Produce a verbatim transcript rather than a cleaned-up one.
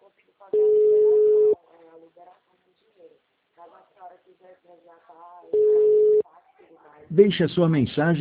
consigo fazer a liberação, é, a liberação do dinheiro. Caso a senhora quiser resgatar, e tudo mais. Deixe a sua mensagem